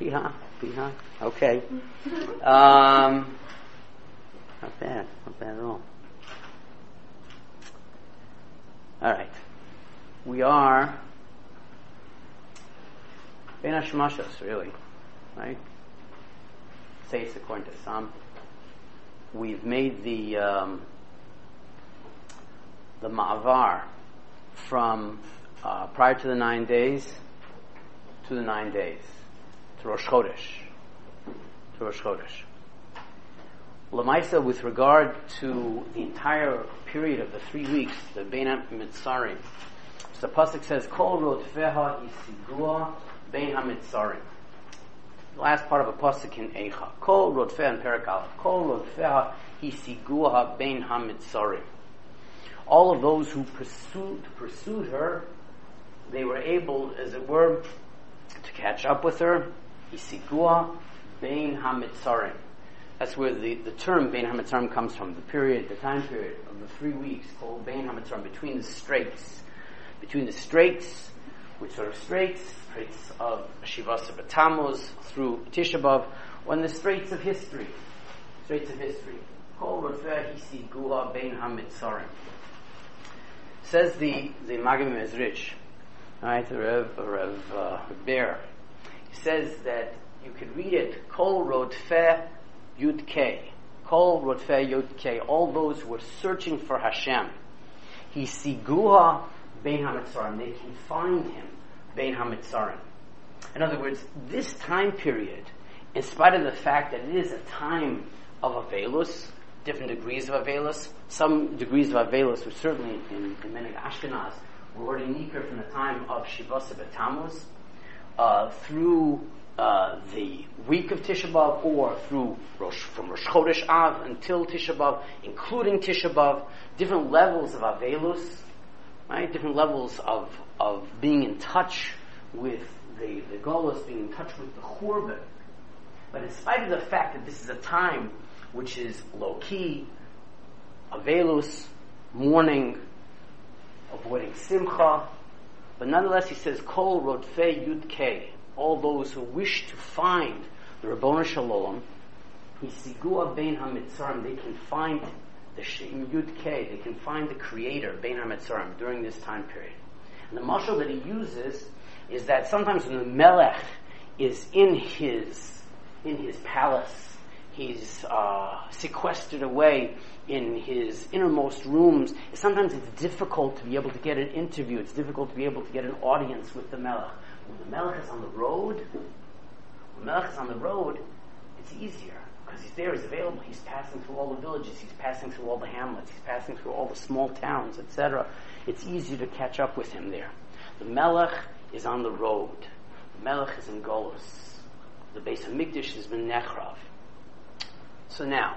Piha. Okay. Not bad at all. All right. We are Ben Hashmashos, really, right? Say it's according to some. We've made the ma'avar from prior to the 9 days to the 9 days to Rosh Chodesh. Lamaisa, with regard to the entire period of the 3 weeks, the Bein HaMitzarim, so the pasuk says, "Kol rodfeha isigua Bein HaMitzarim." The last part of a pasuk in Eicha. Kol rodfeha in Perek Aleph. Kol rodfeha isigua Bein HaMitzarim. All of those who pursued her, they were able, as it were, to catch up with her. Isigua Bein HaMitzarim. That's where the term Bein HaMitzarim comes from. The time period of the 3 weeks called Bein HaMitzarim, between the straits. Between the straits, which sort of straits of Shivas B'Tammuz through Tisha B'Av, or in the straits of history. Kol rodfeh hisigua Bein HaMitzarim. Says the Maggid Mezrich, right, the Rev Bear. He says that you could read it, Kol rodfeh Yud Kei. Kol rodfeh Yud Kei. All those who were searching for Hashem. Hisiguha Bein HaMitzarim. They can find him. Bein HaMitzarim. In other words, this time period, in spite of the fact that it is a time of Avelus, different degrees of Avelus, some degrees of Avelus were certainly in Meneg Ashkenaz were already nikar from the time of Shivas B'Tammuz through the week of Tisha B'Av, or from Rosh Chodesh Av until Tisha B'Av, including Tisha B'Av, different levels of Avelus, right? Different levels of being in touch with the Golus, being in touch with the Churban. But in spite of the fact that this is a time which is low-key, Avelus, mourning, avoiding Simcha, but nonetheless he says, Kol Rodfei Yud Kei, all those who wish to find the Rabbonu Shalom, Hisigua Bein HaMitzarim, they can find the Yud Kei, they can find the Creator, Bein HaMitzarim, during this time period. And the mashal that he uses is that sometimes when the Melech is in his palace, he's sequestered away in his innermost rooms, sometimes it's difficult to be able to get an interview, it's difficult to be able to get an audience with the Melech. When the Melech is on the road, it's easier, because he's there, he's available, he's passing through all the villages, he's passing through all the hamlets, he's passing through all the small towns, etc. It's easier to catch up with him there. The Melech is on the road. The Melech is in Golus. The Beis HaMikdash has been Nechrav. So now,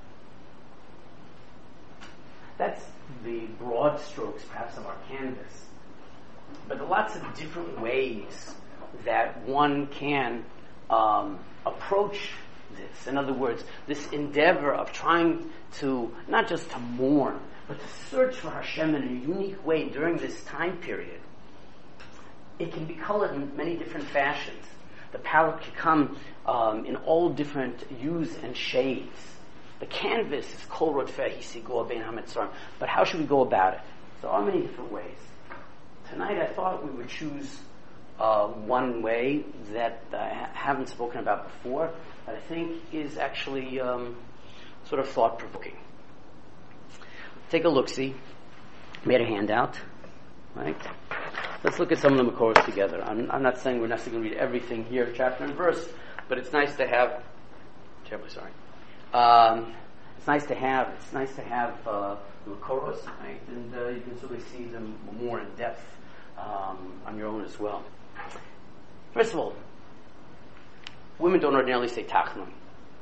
that's the broad strokes, perhaps, of our canvas. But there are lots of different ways that one can approach this. In other words, this endeavor of trying to, not just to mourn, but to search for Hashem in a unique way during this time period. It can be colored in many different fashions. The palette can come in all different hues and shades. The canvas is Kol Rodfeh Hisigua Bein HaMitzarim. But how should we go about it? There are many different ways. Tonight I thought we would choose one way that I haven't spoken about before, that I think is actually sort of thought-provoking. Take a look-see. Made a handout. Right? Let's look at some of the Makoros together. I'm not saying we're necessarily going to read everything here, chapter and verse, but it's nice to have. Terribly sorry. It's nice to have the Makoros, right? And you can sort of see them more in depth on your own as well. First of all, women don't ordinarily say Tachnun.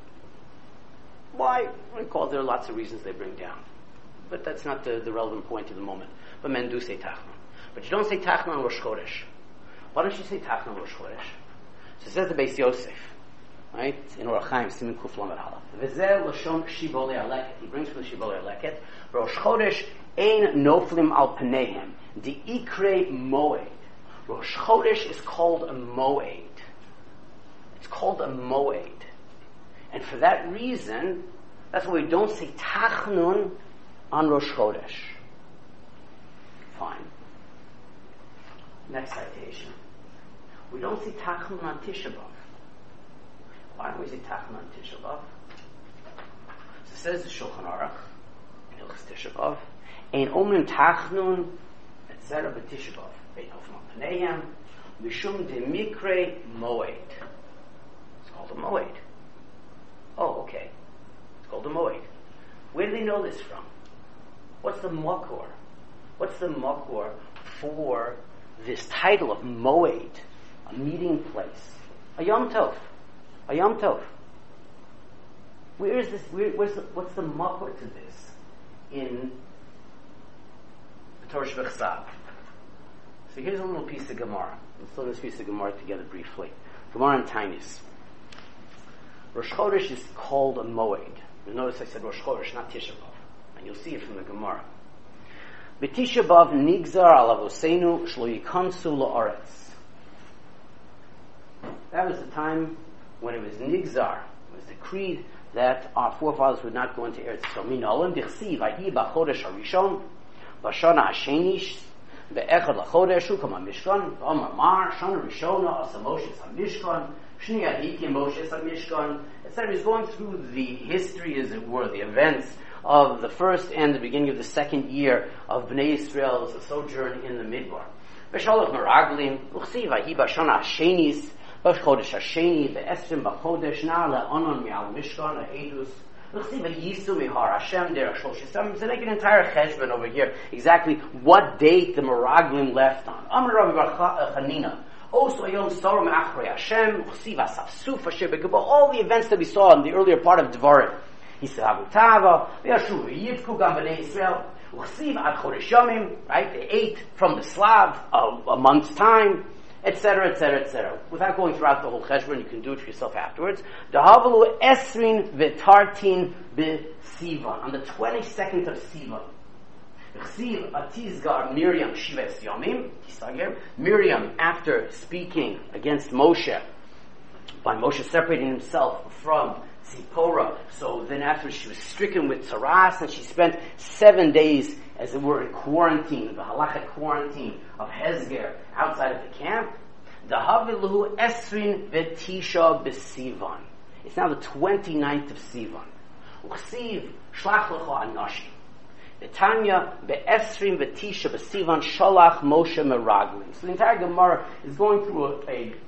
Why? Well, there are lots of reasons they bring down, but that's not the relevant point of the moment. But men do say Tachnun. But you don't say Tachnun on Rosh Chodesh. Why don't you say Tachnun on Rosh Chodesh? So it says the Beis Yosef, right? In Orach Chaim, Siman Kuf Lamed Aleph. V'zeh Lashon Shibbolei Aleket. He brings from the Shibbolei Aleket. Rosh Chodesh ein noflim al panehem. The Ikre Moed. Rosh Chodesh is called a Moed. It's called a moed. And for that reason, that's why we don't say Tachnun on Rosh Chodesh. Fine. Next citation. We don't say Tachnun on Tisha B'Av. Why don't we say Tachnun on Tisha B'Av? So it says the Shulchan Aruch, in Hilchos Tisha B'Av, Ein Omrim Tachnun etc. b'Tisha B'Av. Bein Ofim Paneihem, Mishum de Mikre Moed. It's called a Moed. Oh, okay. It's called a Moed. Where do they know this from? What's the Makor? What's the Makor for this title of Moed, a meeting place? A Yom Tov. A Yom Tov. Where is this? What's the Makor to this in the Torah Shebechsav? So here's a little piece of Gemara. Let's throw this piece of Gemara together briefly. Gemara and Tainis. Rosh Chodesh is called a Moed. You notice I said Rosh Chodesh, not Tisha B'Av. And you'll see it from the Gemara. B'Tisha B'Av nigzar al avoseinu shlo yikansu la'aretz. That was the time when it was nigzar. It was decreed that our forefathers would not go into Eretz Yisrael. Min olam dichsiv ahi b'chodesh harishon b'shana hashenish be'echad l'chodesh ukam ha'mishkan v'amar mar shana rishona asa Moshe ha'mishkan shniya hiki Moshe ha'mishkan, etc. He's going through the history, as it were, the events of the first and the beginning of the second year of Bnei Yisrael's sojourn in the Midbar. B'shalach meraglim uchsiv ahi b'shana hashenis b'chodesh hasheni be'esrim b'chodesh na'ale onon mi'al mishkan ha'edus. Let's see, Yisu Mihar Hashem Derech Shlosh Yisrael. So make an entire cheshbon over here, exactly what date the Meraglim left on. Amar Rabbi Bar Chanina. Also, Yom Sorum Achrei Hashem, Chsiv Asafsuf Asher Begabo. All the events that we saw in the earlier part of Devarim. He said, Avutava, V'yashu Yivku Gam B'nei Yisrael, Chsiv Ad Chodesh Yomim. Right? They ate from the Slav a month's time, etc., etc., etc. Without going throughout the whole cheshbon, you can do it for yourself afterwards. Dahavalu esrin v'tartin b'Sivan, on the 22nd of Sivan. Chsiv atizgar Miriam shives yomim. Miriam, after speaking against Moshe, by Moshe separating himself from Zipporah, so then after she was stricken with tzaras, and she spent 7 days, as it were, in quarantine, the halachic quarantine of Hezger, outside of the camp. Dahavilu esrin v'tisha b'Sivan. It's now the 29th of Sivan. Uchsiv shlach lecha anashim. Betanya be'esrin v'tisha b'Sivan shalach Moshe meraglim. So the entire Gemara is going through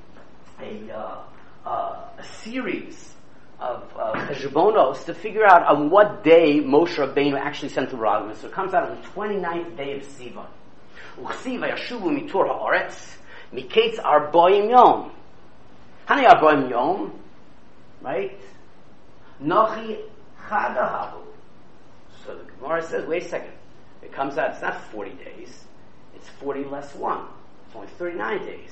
a series of cheshbonos to figure out on what day Moshe Rabbeinu actually sent the meraglim. So it comes out on the 29th day of Sivan. Uchsiv v'yashuvu mitur ha'aretz miketz arboim yom. Hani arboim yom, right? Nochi chadahavu. So the Gemara says, wait a second. It comes out, it's not 40 days. It's 40 less 1. It's only 39 days.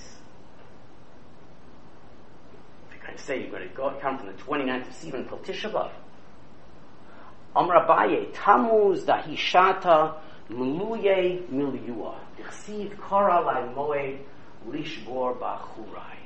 If you're going to say you're going to go count from the 29th of Sivan until Tisha B'Av. Amar Abaye, Tammuz dahishata muluye milyua. Dichsiv kara lai moed lishbor b'churai.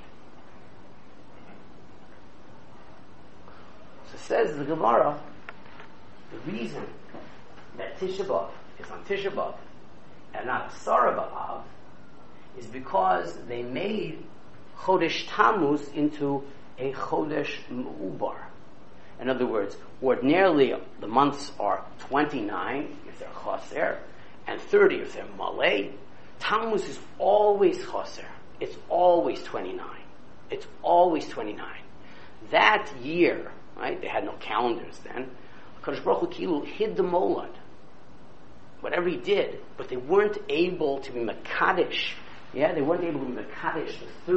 So says the Gemara, the reason that Tisha B'Av is on Tisha B'Av and not Asara B'Av is because they made Chodesh Tammuz into a Chodesh M'ubar. In other words, ordinarily the months are 29 if they're Chaser and 30 if they're Malay. Tammuz is always Chaser. It's always 29. It's always 29. That year, right, they had no calendars then, Kadosh Baruch Hu hid the molad. Whatever he did, but they weren't able to be Makadish. Yeah, they weren't able to be Makadish the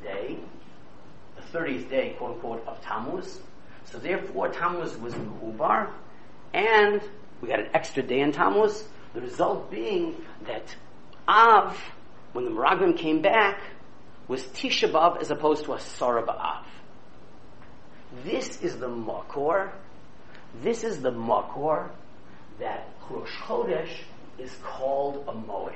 30th day, quote unquote, of Tammuz. So therefore, Tammuz was Mehubar, and we got an extra day in Tammuz. The result being that Av, when the Meraglim came back, was Tisha B'Av as opposed to Asara B'Av. This is the Makor. This is the Makor that Rosh Chodesh is called a Moed.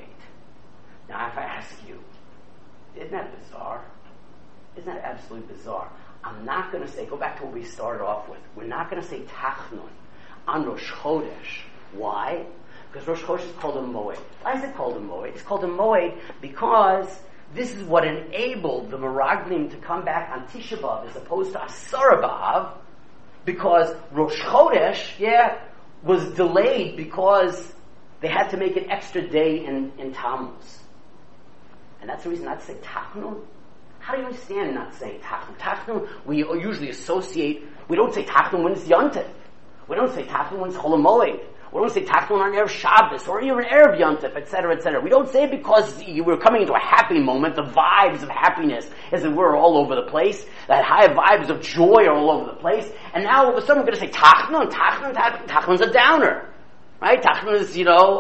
Now if I ask you, isn't that bizarre? Isn't that absolutely bizarre? I'm not going to say, go back to what we started off with, we're not going to say Tachnun on Rosh Chodesh. Why? Because Rosh Chodesh is called a Moed. Why is it called a Moed? It's called a Moed because this is what enabled the Meraglim to come back on Tisha B'Av as opposed to Asara B'Av, because Rosh Chodesh, was delayed because they had to make an extra day in Tammuz. And that's the reason not to say Tachnun. How do you understand not saying Tachnun? Tachnun, we usually associate, we don't say Tachnun when it's Yontif. We don't say Tachnun when it's Chol HaMoed. We don't say Tachnun on Erev Shabbos or even Erev Yontif, etc., etc. We don't say it because you were coming into a happy moment, the vibes of happiness, as it were, all over the place. That high vibes of joy are all over the place. And now all of a sudden we're going to say Tachnun. Tachnun's a downer. Right? Tachnun is,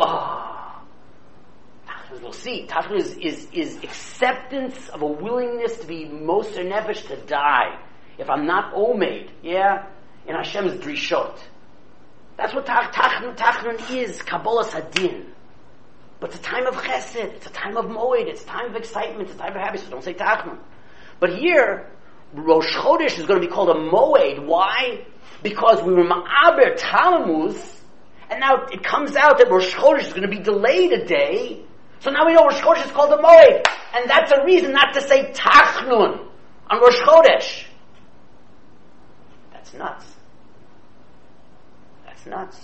Tachnun, we'll see. Tachnun is acceptance of a willingness to be moser nefesh, to die. If I'm not omed, in Hashem's drishot. That's what Tachnun is, Kabbalas Hadin. But it's a time of chesed, it's a time of moed, it's a time of excitement, it's a time of happiness, so don't say Tachnun. But here, Rosh Chodesh is going to be called a moed. Why? Because we were ma'aber Tammuz, and now it comes out that Rosh Chodesh is going to be delayed a day, so now we know Rosh Chodesh is called a moed. And that's a reason not to say Tachnun on Rosh Chodesh. That's nuts. Nuts.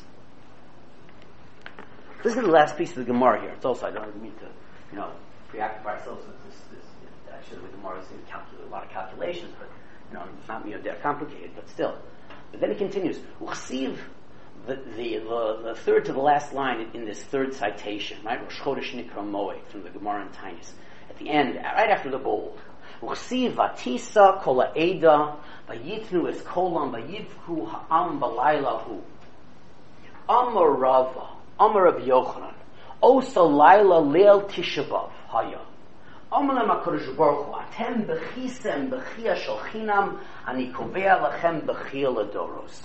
This is the last piece of the Gemara here. It's also, I don't mean to, preoccupy ourselves with this. Actually, the Gemara is in a lot of calculations, but, not they're complicated, but still. But then it continues. Uchsiv, the third to the last line in this third citation, right? Rosh Chodesh Nikra Moed, from the Gemara in Tainis. At the end, right after the bold. Uchsiv vatisa kol ha'eda, vayitnu es kolam, vayivku ha'am balaylahu. Amar Rava, Amar Rabbi Yochanan, Osa Laila Leil Tisha B'Av Haya. Amar Lem HaKadosh Baruch Hu, Atem bechisem bechia shel chinam, ani kovea lachem bechia ledoros.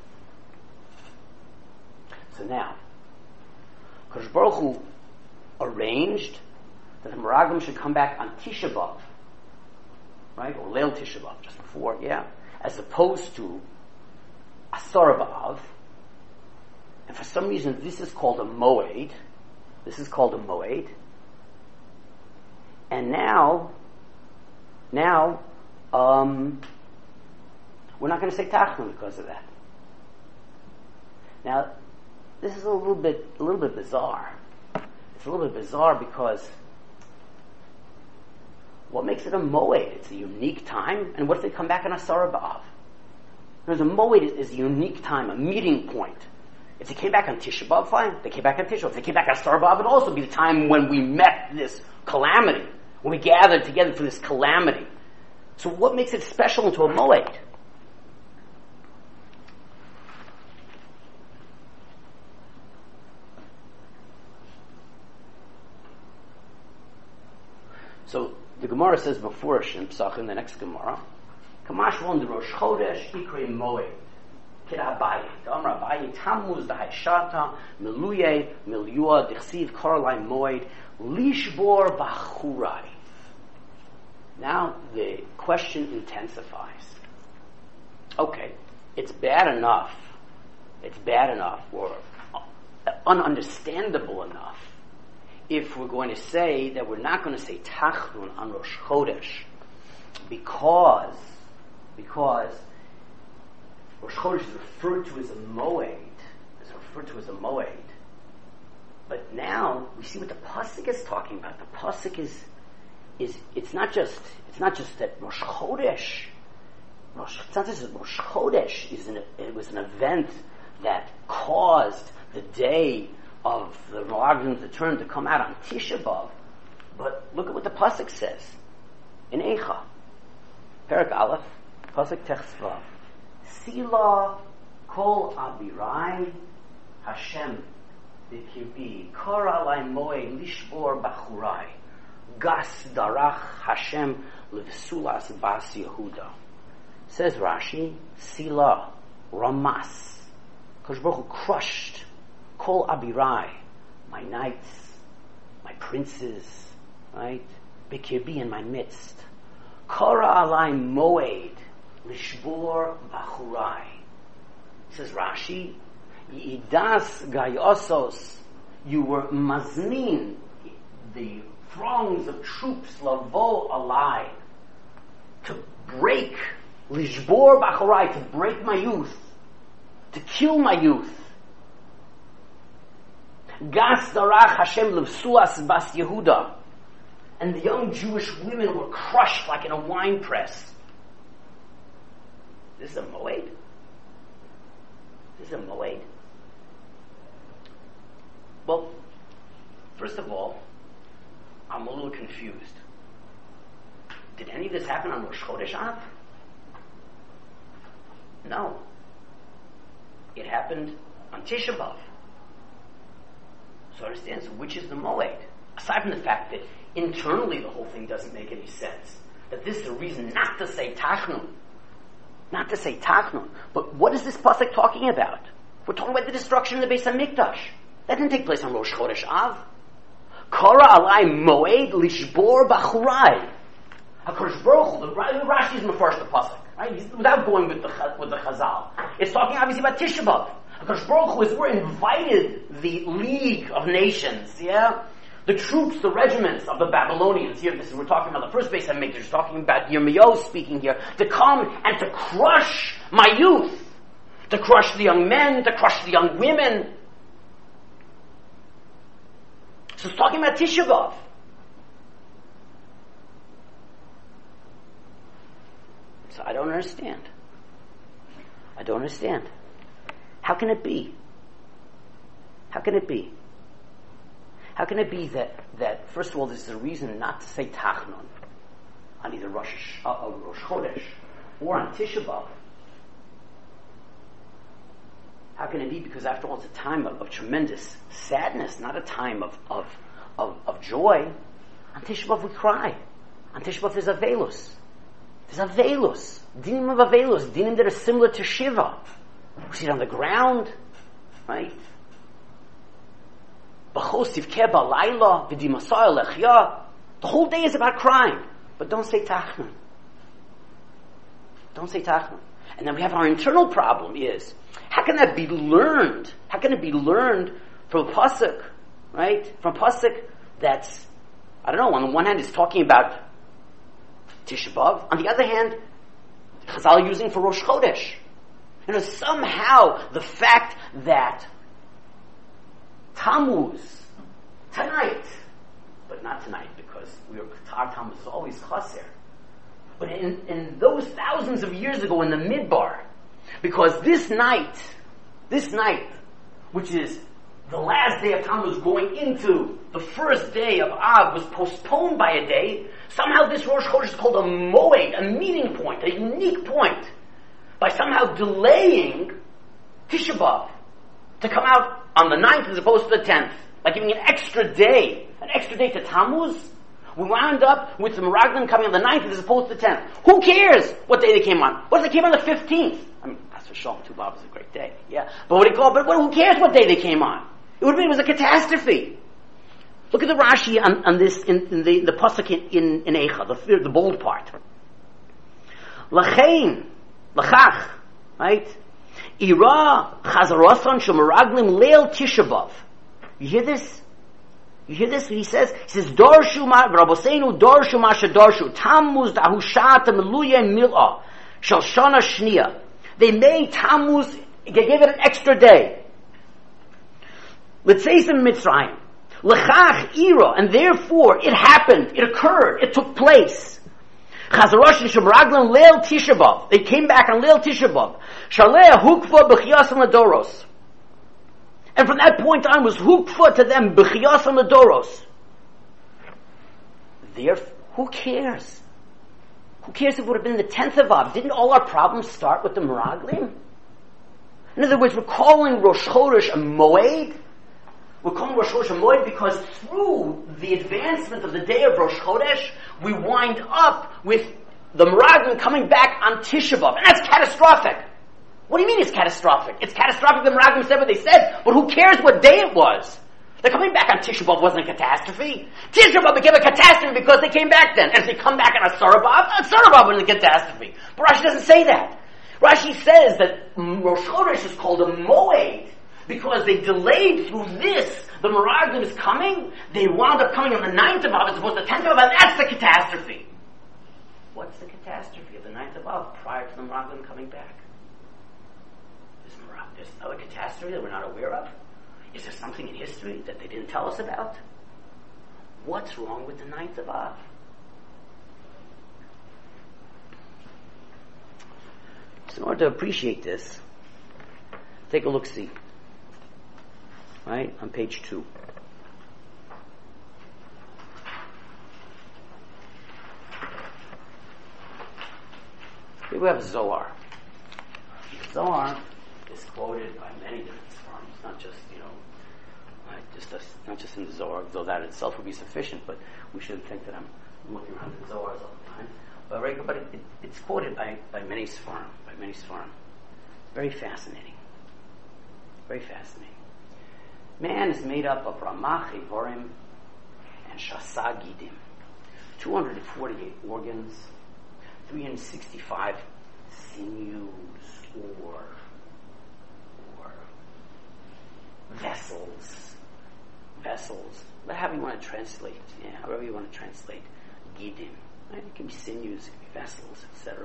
So now, Kadosh Baruch Hu arranged that the Meraglim should come back on Tisha B'Av, right, or Leil Tisha B'Av, just before, as opposed to Asara B'Av. And for some reason, this is called a moed. And now, we're not going to say Tachnun because of that. Now, this is a little bit bizarre. It's a little bit bizarre because what makes it a moed? It's a unique time. And what if they come back on Asara B'Av? There's a moed is a unique time, a meeting point. If they came back on Tisha B'Av, fine. They came back on Tisha B'Av. If they came back on Asara B'Av, it would also be the time when we met this calamity, when we gathered together for this calamity. So what makes it special into a moed? So the Gemara says before Shin Pesach in the next Gemara, Kamash von the Rosh Chodesh Ikrei Moed. Abaye. Amar Abaye, Tammuz da'Haishata, Miluye, Milyua, Dichsiv, Karolai Moed, Lishbor Bachurai. Now the question intensifies. Okay, it's bad enough, or ununderstandable enough, if we're going to say that we're not going to say Tachnun on Rosh Chodesh, because Rosh Chodesh is referred to as a moed. But now we see what the pasuk is talking about. The pasuk is it's not just that Rosh Chodesh. It's not just that Rosh Chodesh it was an event that caused the day of the Meraglim to turn to come out on Tisha B'Av. But look at what the pasuk says in Eicha, Perek Aleph, pasuk Techsvav. Sila kol abirai Hashem b'kirbi kara alai moed lishbor bachurai gas darach Hashem levsulas bas Yehuda. Says Rashi, Sila Ramas. Kadosh Baruch Hu crushed kol abirai, my knights, my princes, right? B'kirbi, in my midst. Kara alai moed. Lishbor Bachurai. Says Rashi, Yidas Gayosos, you were maznin, the throngs of troops, lavo alai, to break, Lishbor Bachurai, to break my youth, to kill my youth. Gas Darach Hashem Levsuas Bas Yehuda. And the young Jewish women were crushed like in a wine press. This is a moed? This is a moed? Well, first of all, I'm a little confused. Did any of this happen on Rosh Chodesh Av? No. It happened on Tisha B'Av. So understand, so which is the moed? Aside from the fact that internally the whole thing doesn't make any sense. That this is a reason not to say Tachnun. Not to say Tachnun. But what is this pasuk talking about? We're talking about the destruction of the Beis HaMikdash. That didn't take place on Rosh Chodesh Av. Kara alai moed lishbor bachurai. HaKadosh Baruch Hu, the Rashi is Mefarsh the pasuk, right? Without going with the Chazal. It's talking obviously about Tisha B'Av. HaKadosh Baruch Hu is, we're invited the League of Nations, yeah? The troops, the regiments of the Babylonians, here we're talking about the first Beis HaMikdash, we're talking about Yirmiyahu speaking here, to come and to crush my youth, to crush the young men, to crush the young women. So it's talking about Tisha B'Av. So I don't understand. I don't understand. How can it be? How can it be? How can it be that first of all, this is a reason not to say Tachnun on either Rosh Chodesh or on Tisha B'Av? How can it be? Because after all, it's a time of tremendous sadness, not a time of joy. On Tisha B'Av we cry. On Tisha B'Av there's Avelus. There's Avelus. Dinim of Avelus. Dinim that are similar to Shiva. We see it on the ground, right? The whole day is about crying. But don't say Tachnun. Don't say Tachnun. And then we have our internal problem is, how can that be learned? How can it be learned from a pasuk, right? From a pasuk that's, I don't know, on the one hand it's talking about Tisha B'Av, on the other hand, Chazal using for Rosh Chodesh. You know, somehow the fact that Tammuz, tonight, but not tonight because our Tammuz is always chaser. But in those thousands of years ago in the Midbar, because this night, which is the last day of Tammuz going into the first day of Av, was postponed by a day, somehow this Rosh Chodesh is called a moed, a meeting point, a unique point, by somehow delaying Tisha B'Av to come out on the 9th as opposed to the 10th, by giving an extra day to Tammuz. We wound up with the Meraglim coming on the 9th as opposed to the 10th. Who cares what day they came on? What if they came on the 15th? I mean, that's for sure. Tu B'Av is a great day. Yeah. But who cares what day they came on? It was a catastrophe. Look at the Rashi on this, in the pasuk in Eicha, the bold part. L'chein, l'chach, right? Ira chazarosan shemeraglim leil Tisha B'Av. You hear this? You hear this? He says, Dorshu ma, Rabosenu Dorshu ma shedorshu, Tammuz da'hushata meluya mil'ah, shal shana shniya. They made Tammuz, they gave it an extra day. Let's say some Mitzrayim. L'chach ira, and therefore it happened, it occurred, it took place. Chazarosh shemeraglim leil Tisha B'Av. They came back on leil Tisha B'Av. Shaleh hukva b'chiyasim ladoros. And from that point on was hukva to them b'chiyasim ladoros. Therefore, who cares? Who cares if it would have been the 10th of Av? Didn't all our problems start with the Meraglim? In other words, we're calling Rosh Chodesh a moed. We're calling Rosh Chodesh a moed because through the advancement of the day of Rosh Chodesh, we wind up with the Meraglim coming back on Tisha B'Av. And that's catastrophic. What do you mean it's catastrophic? It's catastrophic the Meraglim said what they said, but who cares what day it was? The coming back on Tisha B'Av wasn't a catastrophe. Tisha B'Av became a catastrophe because they came back then. And if they come back on a Asara B'Av wasn't a catastrophe. But Rashi doesn't say that. Rashi says that Rosh Chodesh is called a Moed because they delayed through this. The Meraglim is coming. They wound up coming on the 9th of Av as opposed to the 10th of Av, and that's the catastrophe. What's the catastrophe of the 9th of Av prior to the Meraglim coming back? There's another catastrophe that we're not aware of? Is there something in history that they didn't tell us about? What's wrong with the 9th of Av? So in order to appreciate this, take a look-see. Right? On page 2. Here we have Zohar. Zohar is quoted by many different forms, not just, not just in the Zohar, though that itself would be sufficient, but we shouldn't think that I'm looking around the Zohars all the time. But it's quoted by many Sfarim, Very fascinating. Very fascinating. Man is made up of Ramach, Evorim, and Shasa Gidim. 248 organs, 365 sinews, or vessels, but however you want to translate, Gidim. Right? It can be sinews, it can be vessels, etc.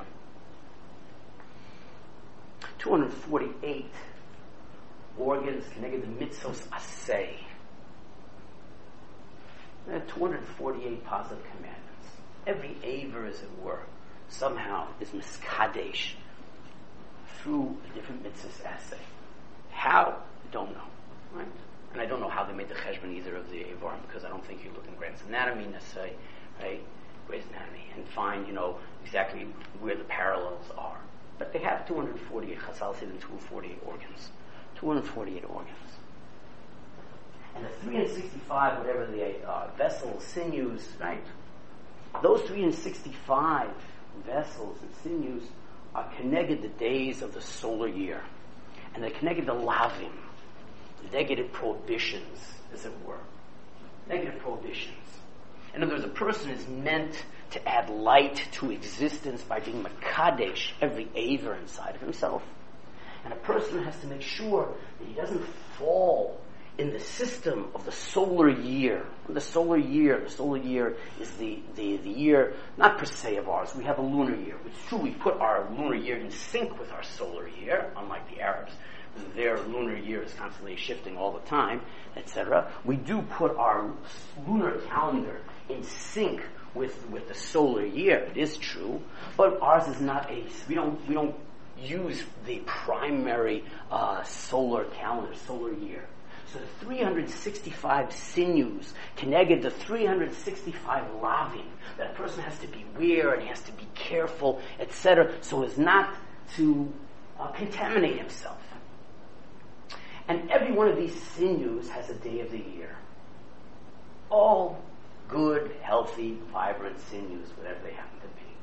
248 organs connected to mitzvos aseh. There are 248 positive commandments. Every aver, as it were, somehow is miskadesh through a different mitzvos aseh. How? Don't know. Right? And I don't know how they made the cheshbon either of the avarim, because I don't think you look in Gray's Anatomy necessarily, right? Gray's Anatomy, and find, exactly where the parallels are. But they have 248, Chazal said in 248 organs. 248 organs. And the 365, whatever they are, vessels, sinews, right? Those 365 vessels and sinews are connected the days of the solar year. And they're connected to lavim, negative prohibitions, as it were. Negative prohibitions. In other words, a person is meant to add light to existence by being makadesh, every aver inside of himself. And a person has to make sure that he doesn't fall in the system of the solar year. The solar year is the year, not per se of ours. We have a lunar year. It's true we put our lunar year in sync with our solar year, unlike the Arabs. Their lunar year is constantly shifting all the time, etc. We do put our lunar calendar in sync with the solar year. It is true, but ours is not we don't use the primary solar calendar, solar year. So the 365 sinews connected the 365 lavim that a person has to beware and he has to be careful, etc., so as not to contaminate himself. And every one of these sinews has a day of the year. All good, healthy, vibrant sinews, whatever they happen to be.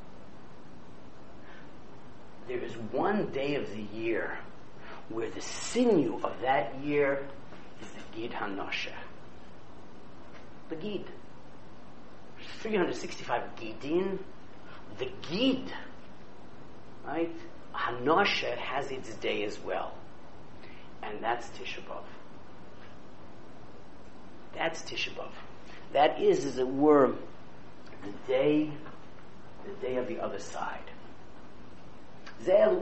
There is one day of the year where the sinew of that year is the Gid HaNosheh. The Gid. There's 365 Gidin. The Gid, right? HaNosheh has its day as well. And that's Tisha B'Av. That's Tisha B'Av. That is, as it were, the day of the other side. There's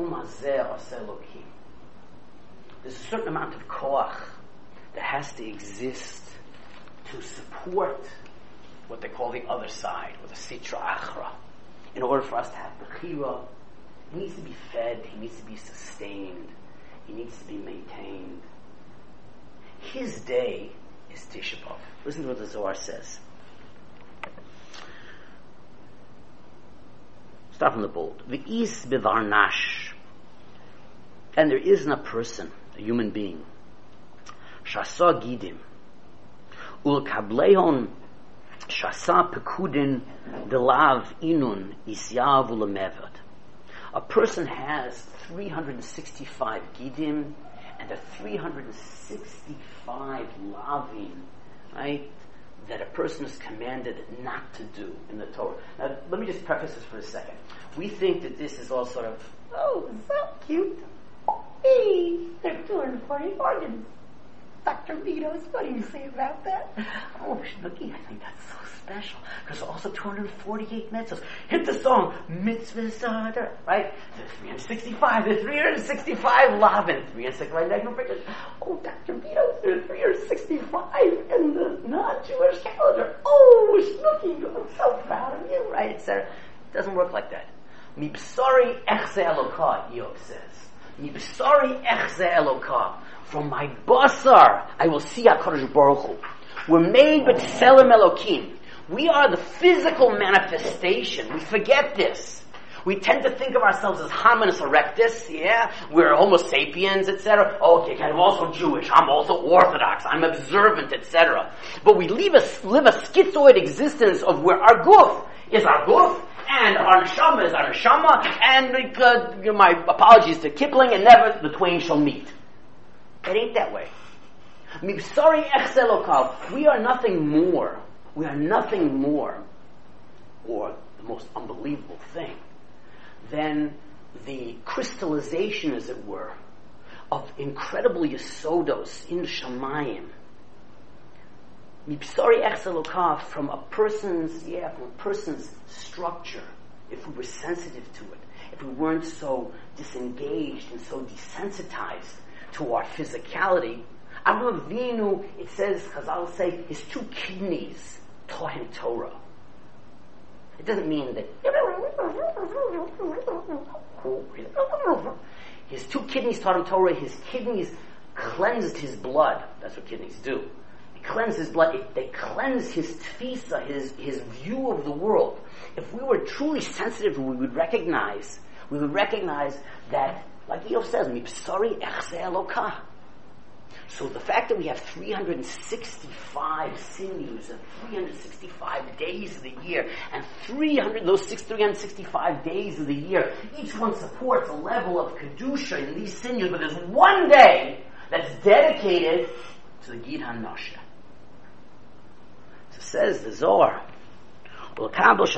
a certain amount of koach that has to exist to support what they call the other side, or the sitra achra. In order for us to have bechira, he needs to be fed, he needs to be sustained, he needs to be maintained. His day is Tisha B'Av. Listen to what the Zohar says. Start from the bold. V'is b'varnash. And there isn't a person, a human being, shasa gidim, ulkablehon shasa pekudin delav inun isyav ulemevad. A person has 365 gidim and the 365 lavin, right, that a person is commanded not to do in the Torah. Now, let me just preface this for a second. We think that this is all sort of, oh, so cute. Hey, they're 240 organs. Dr. Vito's, what do you say about that? Oh, Snooki, I think that's so special. There's also 248 mitzvahs. Hit the song, Mitzvah, right? There's 365, there's 365 lavin, 365 negative pictures. Oh, Dr. Vito's, there's 365 in the non-Jewish calendar. Oh, Snooki, I'm so proud of you, right? Etc. It doesn't work like that. Mibsari echze Elokah, Eob says. Mibsari echze Elokah. From my basar, I will see HaKadosh Baruch Hu. We're made with Tselem Elokim. We are the physical manifestation. We forget this. We tend to think of ourselves as hominus erectus, yeah? We're Homo sapiens, etc. Okay, I'm also Jewish. I'm also Orthodox. I'm observant, etc. But we live a schizoid existence of where our guf is our guf, and our neshama is our neshama, and my apologies to Kipling, and never the twain shall meet. It ain't that way. Mibsari echselokal. We are nothing more. We are nothing more, or the most unbelievable thing, than the crystallization, as it were, of incredible yesodos in Shamayim. Mibsari echselokal, from a person's structure, if we were sensitive to it, if we weren't so disengaged and so desensitized to our physicality. Avraham Avinu, it says, Chazal say, his two kidneys taught him Torah. It doesn't mean that his two kidneys taught him Torah. His kidneys cleansed his blood. That's what kidneys do. They cleanse his blood. They cleanse his tfisa, his view of the world. If we were truly sensitive, we would recognize that, like Eob says, Mibsari echze Elokah. So the fact that we have 365 sinews and 365 days of the year, and 365 days of the year, each one supports a level of kedusha in these sinews, but there's one day that's dedicated to the Gid HaNasheh. So says the Zohar, one of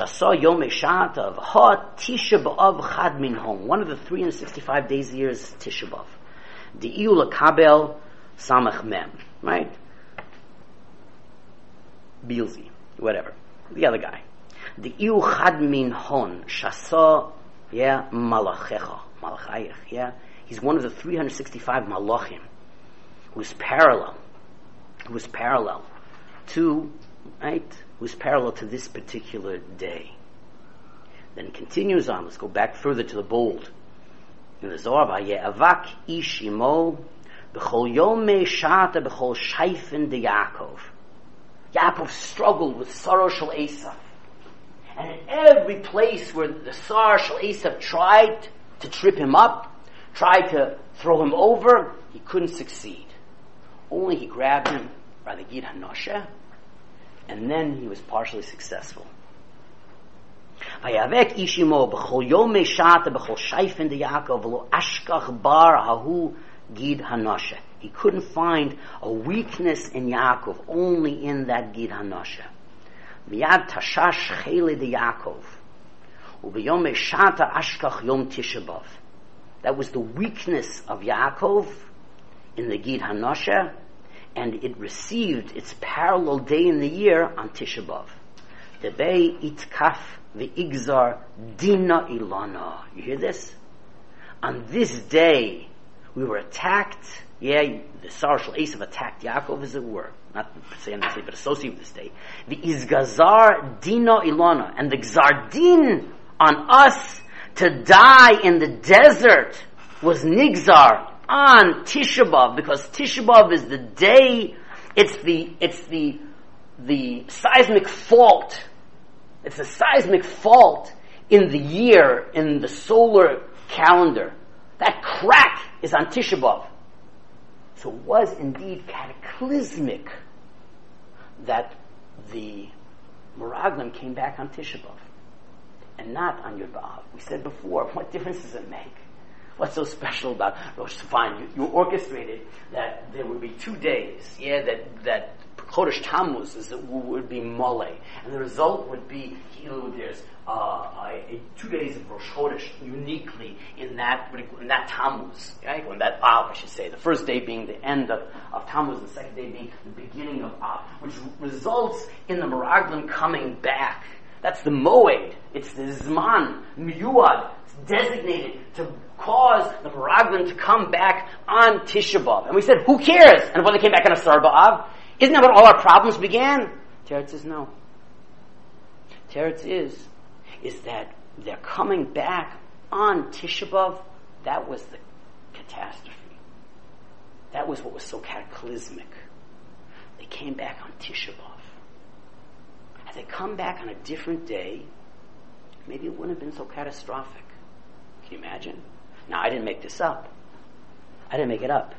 the 365 days of the year is Tisha B'Av. De'iu l'kabel samach mem, right? Bilzi, whatever. The other guy. De'iu chad min hon shasa, yeah, malachayich, yeah. He's one of the 365 malachim who's parallel to, right? Who's parallel to this particular day. Then it continues on. Let's go back further to the bold. In the Zohar, Avak ish imo b'chol yomei shata b'chol shayfen de Yaakov. Yaakov struggled with sorrow shel Esav. And in every place where the sorrow shel Esav tried to trip him up, tried to throw him over, he couldn't succeed. Only he grabbed him by the Gid HaNasheh, and then he was partially successful. Vayavek ishimo b'chol yomei shata b'chol shayfen de Yaakov v'lo ashkach bar hahu Gid HaNasheh. He couldn't find a weakness in Yaakov, only in that Gid HaNasheh. Miyad tashash chele de Yaakov u'b'yomei shata ashkach yom Tisha B'Av. That was the weakness of Yaakov in the Gid HaNasheh, and it received its parallel day in the year on Tisha B'Av. Debei itkaf ve'igzar dina ilana. You hear this? On this day, we were attacked. Yeah, the Sarah Shel Esav attacked Yaakov, as it were. Not saying this day, but associated with this day. The izgazar dina ilana, and the gzar din on us to die in the desert was nigzar on Tisha B'Av, because Tisha B'Av is the day. It's the seismic fault. It's a seismic fault in the year, in the solar calendar. That crack is on Tisha B'Av. So it was indeed cataclysmic that the Meraglim came back on Tisha B'Av and not on Yud B'Av. We said before, what difference does it make? What's so special about Rosh Hashanah? You orchestrated that there would be 2 days, that Chodesh Tammuz would be Mole, and the result would be there's 2 days of Rosh Chodesh uniquely in that Tammuz, right? When that Av, I should say, the first day being the end of Tammuz, the second day being the beginning of Av, which results in the Meraglim coming back. That's the Moed. It's the Zman, Miyuad. It's designated to cause the Meraglim to come back on Tisha B'Av. And we said, who cares? And when they came back on Asar B'Av, isn't that when all our problems began? Teretz says no. Teretz is that they're coming back on Tisha B'Av. That was the catastrophe. That was what was so cataclysmic. They came back on Tisha B'Av. Had they come back on a different day, maybe it wouldn't have been so catastrophic. Can you imagine? Now, I didn't make this up. I didn't make it up.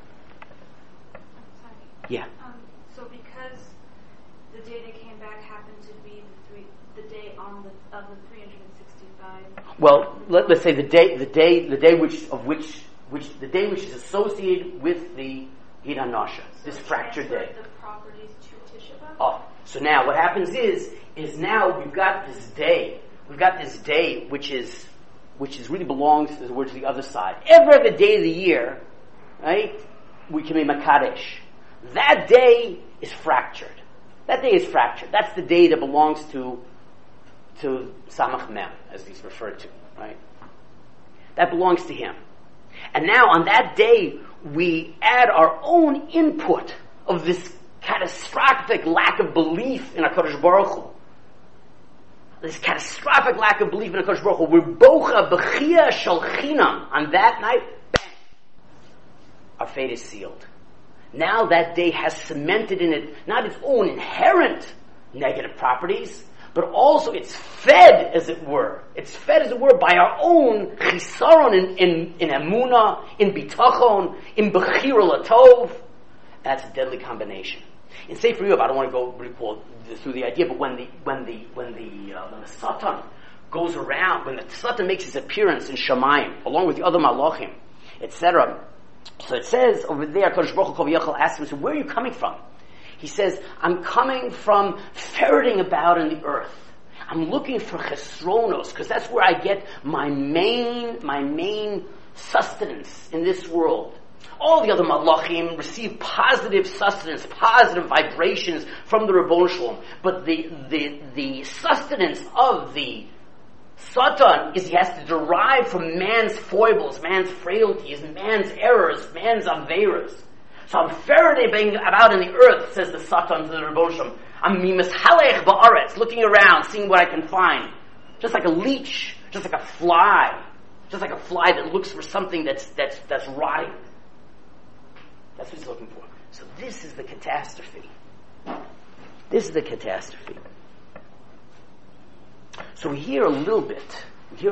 Sorry. Yeah. So because the day they came back happened to be the day of the 365. Well, let's say the day which is associated with the Eid HaNasha, this fractured day. The properties to Tisha B'Av? Oh, so now what happens is now we've got this day. We've got this day which really belongs to the other side. Every other day of the year, right, we can be Makadesh. That day is fractured. That's the day that belongs to Samach Mem, as he's referred to, right? That belongs to him. And now on that day, we add our own input of this catastrophic lack of belief in HaKadosh Baruch Hu. This catastrophic lack of belief in HaKadosh Baruch Hu. We're bocha b'chia shel chinam. On that night, bang, our fate is sealed. Now that day has cemented in it not its own inherent negative properties, but also it's fed, as it were. It's fed, as it were, by our own chisaron in emunah, in bitachon, in bechira latov. That's a deadly combination. In Sefer Yov, I don't want to go recall through the idea, but when the Satan goes around, when the Satan makes his appearance in Shamayim, along with the other Malachim, etc. So it says over there, Kadosh Baruch Hu asks him, so where are you coming from? He says, I'm coming from ferreting about in the earth. I'm looking for chesronos, because that's where I get my main sustenance in this world. All the other malachim receive positive sustenance, positive vibrations from the Ribbono Shel Olam. But the sustenance of the Satan is he has to derive from man's foibles, man's frailties, man's errors, man's averas. So I'm ferreting about in the earth, says the Satan to the Ribbono Shel Olam. I'm mimishalech ba'aretz, looking around, seeing what I can find. Just like a leech, just like a fly that looks for something that's rotting. That's what he's looking for. So this is the catastrophe. So we hear a little bit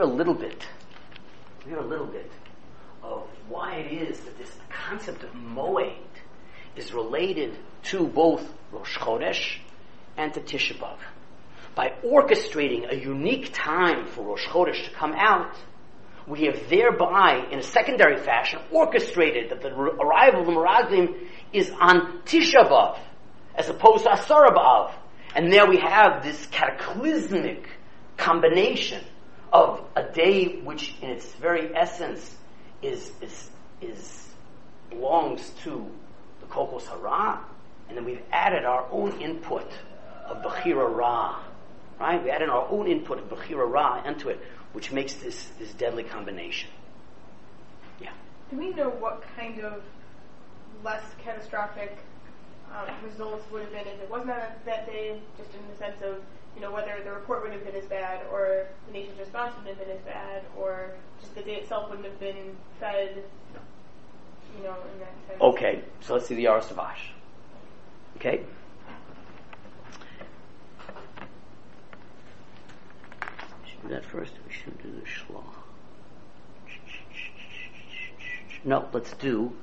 of why it is that this concept of Moed is related to both Rosh Chodesh and to Tisha B'Av. By orchestrating a unique time for Rosh Chodesh to come out, we have thereby, in a secondary fashion, orchestrated that the arrival of the Meraglim is on Tisha B'Av, as opposed to Asara B'Av. And there we have this cataclysmic combination of a day which, in its very essence, belongs to the Kokos Hara, and then we've added our own input of Bechira Ra, right? We added our own input of Bechira Ra into it, which makes this deadly combination. Yeah. Do we know what kind of less catastrophic results would have been if it wasn't on that day, just in the sense of, whether the report wouldn't have been as bad, or the nation's response wouldn't have been as bad, or just the day itself wouldn't have been fed, in that sense? Okay, so let's see the Yaros Tavash. Okay? Should we do that first? We should do the Shloch. No, let's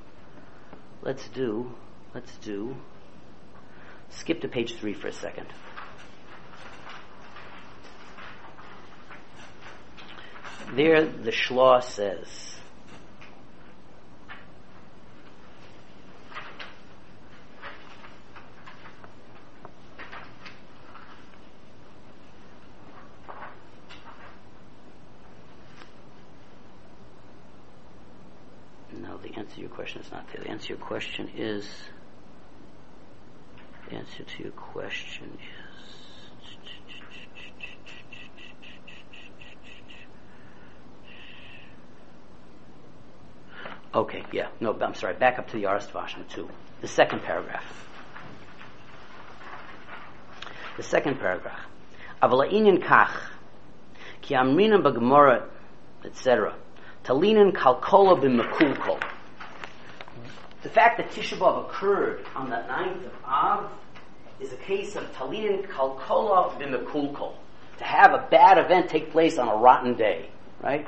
do. Skip to page 3 for a second. There, the Shloch says, the answer to your question is not there. The answer to your question is... The answer to your question is... Okay, yeah. No, I'm sorry. Back up to the Yaris Tvashim 2. The second paragraph. The second paragraph. Avala inyan kach, ki amrina b'gemara, etc. Talinin kalkola b'mekulkol. The fact that Tisha B'Av occurred on the 9th of Av is a case of talinin kalkola b'mekulkol. To have a bad event take place on a rotten day, right?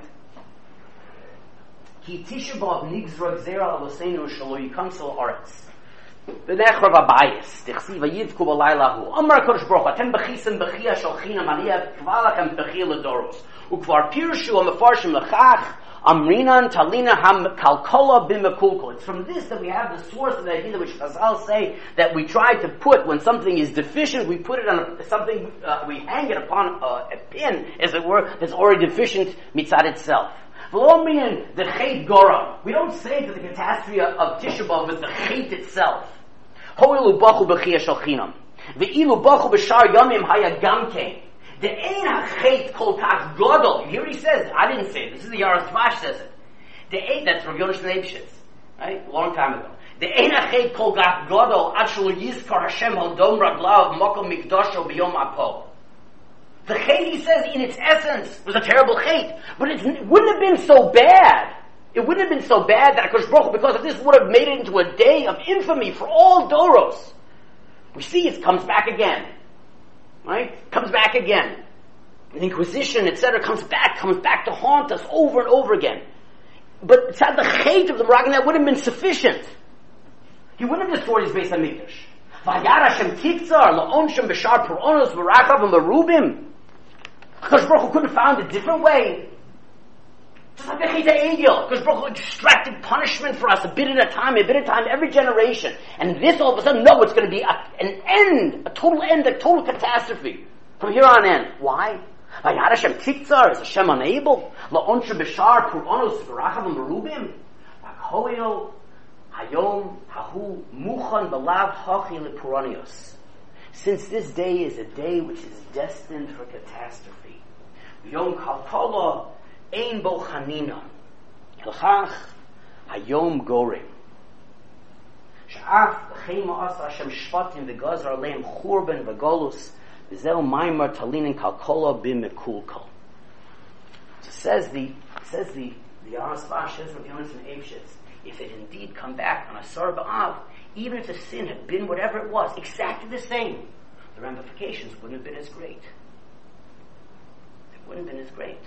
Ki Tisha B'Av nigzra gzera aloseinu shelo yikansel aretz. V'nechrav abayis, tichsi v'yivku b'laylahu. Amar HaKadosh Baruch Hu, atem b'chisim b'chia sholchina maliyah kvalachem b'chia l'doros. Ukvar pirshu ha-mefarshim l'chach amrinan talina ham-kalkola b'mekulkol. It's from this that we have the source of the idea which Chazal say that we try to put, when something is deficient, we put it on something, we hang it upon a pin, as it were, that's already deficient mitzad itself. We don't say that the catastrophe of Tisha B'Av is the chait itself. The ein hachait kol kach gadol. You hear what he says? I didn't say it. This is the Yaris Dvash says it. The ein, that's Rav Yonash Leibshitz, right? A long time ago. The ein hachait kol kach gadol ad shelo yizkar Hashem hodom raglav mokom mikdasho b'yom apo. The chait, he says, in its essence, was a terrible chait. But it wouldn't have been so bad. It wouldn't have been so bad that HaKadosh Baruch Hu, because of this, would have made it into a day of infamy for all Doros. We see it comes back again. Right? Comes back again. The Inquisition, etc., comes back to haunt us over and over again. But it's not the chait of the Meraglim that wouldn't have been sufficient. He wouldn't have destroyed his Beis HaMikdash. Vayar Hashem tiktzar la'onshem b'shar puronos v'rachav v'merubim. Because Baruch Hu could have found a different way. Just like the Chita Egel. Because Baruch Hu extracted punishment for us a bit at a time, every generation. And this all of a sudden, no, it's going to be an end, a total catastrophe. From here on in. Why? Vayar Hashem tiktzar, is Hashem unable? La'onshem b'shar puronos v'rachav v'merubim. V'koil hayom hahu muchan b'lav hachi lepuranios. Since this day is a day which is destined for catastrophe. Yom kalkola ein bo chanina. Hilchach hayom gorim. Sha'af v'chema asa Hashem shvatim v'gazar aleim churban v'golus v'zeu maimar talinin kalkola b'mekulkol. So says the Yaris Dvash, says Rav Yonasan Eibshitz, if it indeed come back on Asar B'Av, even if the sin had been whatever it was, exactly the same, the ramifications wouldn't have been as great. It wouldn't have been as great.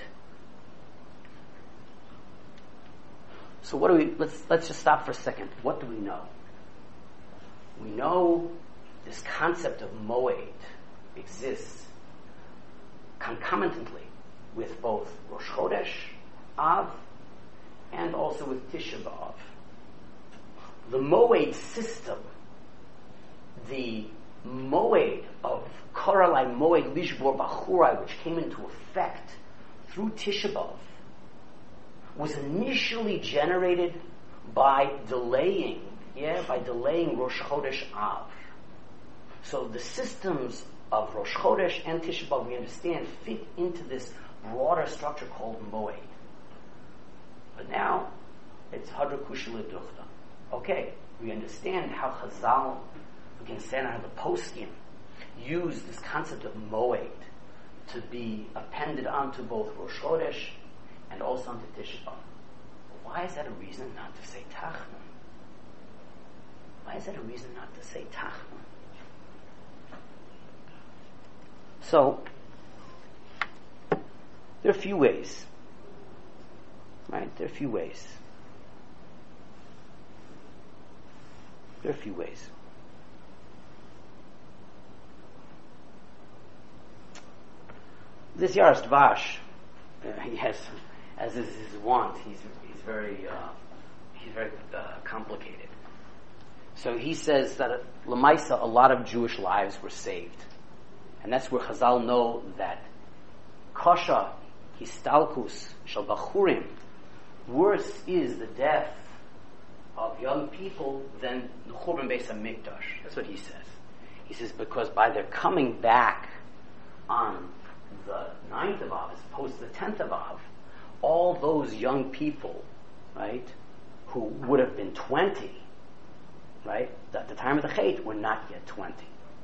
So what do we, let's just stop for a second. What do we know? We know this concept of Moed exists concomitantly with both Rosh Chodesh, Av, and also with Tisha B'Av. The Moed system, the Moed of Koralai Moed Lishbor Bachurai, which came into effect through Tisha B'Av, was initially generated by delaying Rosh Chodesh Av. So the systems of Rosh Chodesh and Tisha B'Av, we understand, fit into this broader structure called Moed. But now, it's Hadra Kushla Duchta. Okay, we understand how Chazal, we can understand how the Poskim use this concept of Moed to be appended onto both Rosh Chodesh and also onto Tisha B'Av. But why is that a reason not to say Tachnun? Why is that a reason not to say Tachnun? So, there are a few ways. Right? There are a few ways. This Yaris Dvash, he has, as is his wont, he's very complicated. So he says that Lamaisa, a lot of Jewish lives were saved, and that's where Chazal know that Kasha Histalkus Shal Bachurim, worse is the death of young people than the Churban Beis HaMikdash. That's what he says. He says because by their coming back on the 9th of Av as opposed to the 10th of Av, all those young people, right, who would have been 20, right, at the time of the Chet were not yet 20.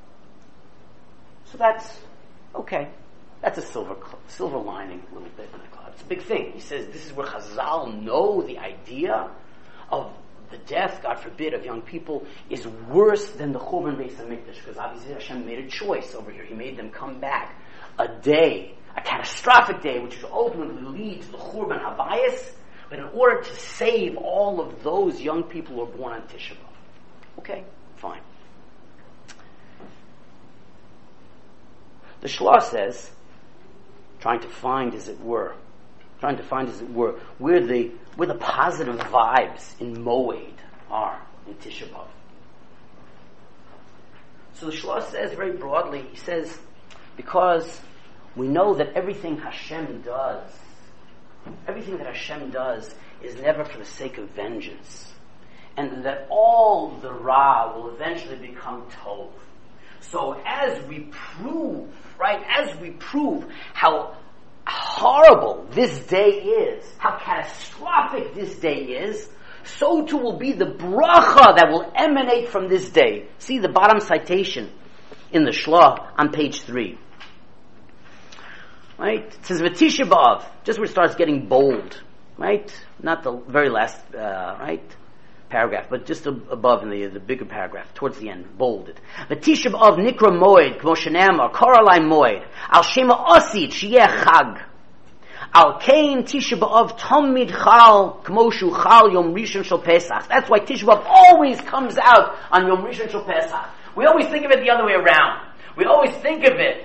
So that's okay. That's a silver lining a little bit in the cloud. It's a big thing. He says this is where Chazal know the idea of the death, God forbid, of young people is worse than the Churban Beis HaMikdash, because obviously Hashem made a choice over here. He made them come back a day, a catastrophic day, which would ultimately lead to the Churban Habayis, but in order to save all of those young people who were born on Tisha B'Av. Okay, fine. The Shlah says, trying to find, as it were, where the positive vibes in Moed are in Tisha B'Av. So the Shlah says very broadly, he says, because we know that everything that Hashem does is never for the sake of vengeance, and that all the Ra will eventually become Tov. So as we prove how horrible this day is, how catastrophic this day is, so too will be the bracha that will emanate from this day. See the bottom citation in the Shlah on page 3. Right? It says V'tisha B'Av, just where it starts getting bold. Right? Not the very last, paragraph, but just above in the bigger paragraph, towards the end, bolded. V'tisha B'Av nikra moed, k'mo shenamar, koralai moed, al shema osid, sheyeh chag. Al kein Tisha B'Av tamid chal, k'mo shu chal yom rishon shel Pesach. That's why Tisha B'Av always comes out on yom rishon shel Pesach. We always think of it the other way around. We always think of it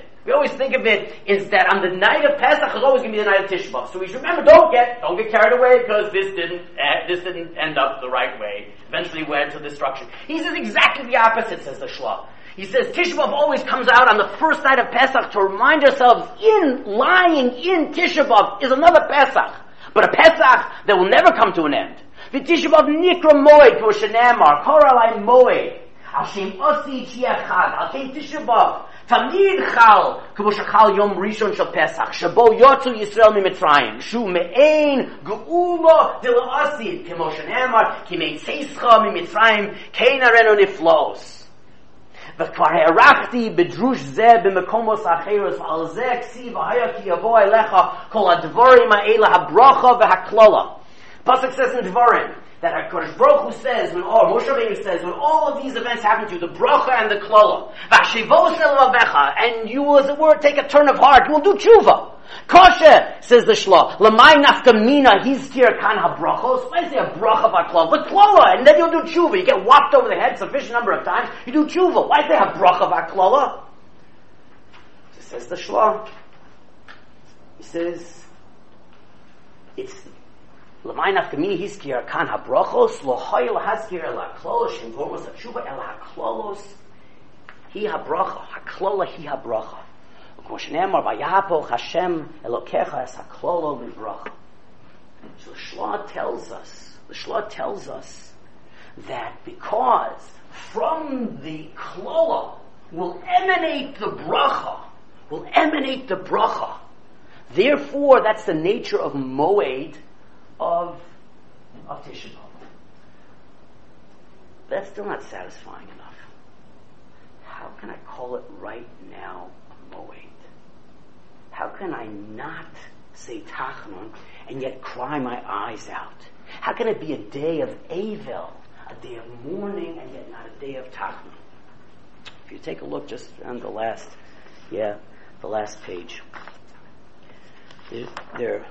is that on the night of Pesach is always going to be the night of Tisha B'Av. So we should remember, don't get carried away because this didn't end up the right way. Eventually went to destruction. He says exactly the opposite, says the Shlah. He says Tisha B'Av always comes out on the first night of Pesach to remind ourselves lying in Tisha B'Av is another Pesach. But a Pesach that will never come to an end. The Tisha B'Av nikra moed k'mo shenamar, koralai moed, al shem osid sheyeh chag, al kein Tisha B'Av Tamid chal, k'mo shechal yom rishon shel Pesach, shebo yotzu Yisrael miMitzrayim, shu me'ein geula de la'asid, k'mo shenamar, ki me'itzeischa miMitzrayim, kein arenu niflos. וכבר הערכתי בדרוש זה במקומות אחרות, ועל זה כסיב והיה כי יבוא אליך כל הדברים האלה הברכה והכללה. Pasuk says in Dvarim that HaKadosh Baruch Hu says, Moshe Rabbeinu says, when all of these events happen to you, the bracha and the klala, v'ashivos el avecha, and you, as it were, take a turn of heart, you will do tshuva. Kasha, says the Shlah, l'may nafkamina hizkir kan ha-brachos. Why is there a bracha about klala? But klala, and then you'll do tshuva. You get whopped over the head sufficient number of times, you do tshuva. Why is there a bracha about klala? Says the Shlah. He says, it's l'may nafkamina hizkir kan ha-brachos, l'hoy l'hazkir el ha-klala, shem gormos ha-tshuva el ha-klalos, hi ha-bracha, ha-klala hi ha-bracha. So the Shlah tells us that because from the klala will emanate the bracha, therefore that's the nature of moed of Tisha B'Av. That's still not satisfying enough. How can I call it right now moed? How can I not say Tachnun and yet cry my eyes out? How can it be a day of Avel, a day of mourning, and yet not a day of Tachnun? If you take a look just on the last page. There,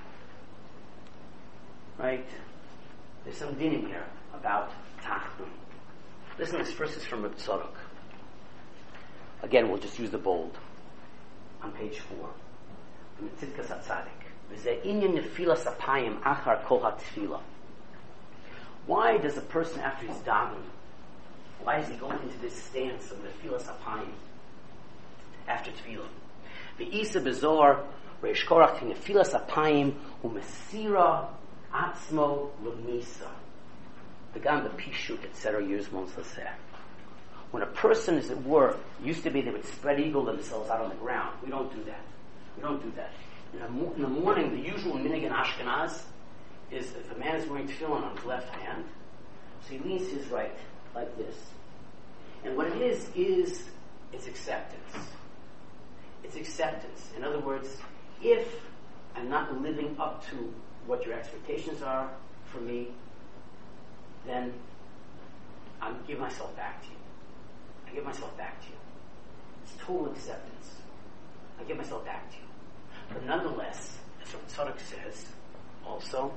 right? There's some dinim here about Tachnun. Listen, this first is from Reb Tzadok. Again, we'll just use the bold. On page 4, from the Tzidkas HaTzadik. V'zeh inyan nefilas apayim achar kol ha-tefila. Why does a person, after he's davening, why is he going into this stance of nefilas apayim after tefillah? V'isa bezor reish korach ti nefilas apayim u'mesira atzmo l'misa. the Gam, the Pishut, etc. years Monslaseh. When a person is at work, it used to be they would spread eagle themselves out on the ground. We don't do that. We don't do that. In the morning, the usual minig in Ashkenaz is if a man is wearing tefillin on his left hand, so he leans his right, like this. And what it is it's acceptance. It's acceptance. In other words, if I'm not living up to what your expectations are for me, then I give myself back to you. I give myself back to you. It's total acceptance. I give myself back to you. But nonetheless, as what Tzadok says, also,